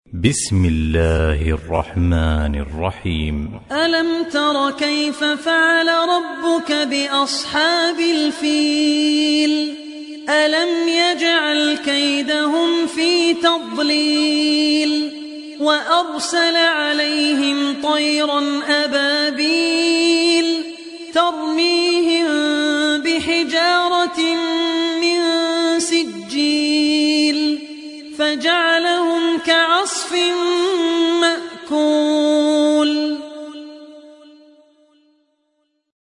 بسم الله الرحمن الرحيم. ألم تر كيف فعل ربك بأصحاب الفيل ألم يجعل كيدهم في تضليل وأرسل عليهم طيرا أبابيل ترميهم بحجارة من سجيل فجعلهم كعصف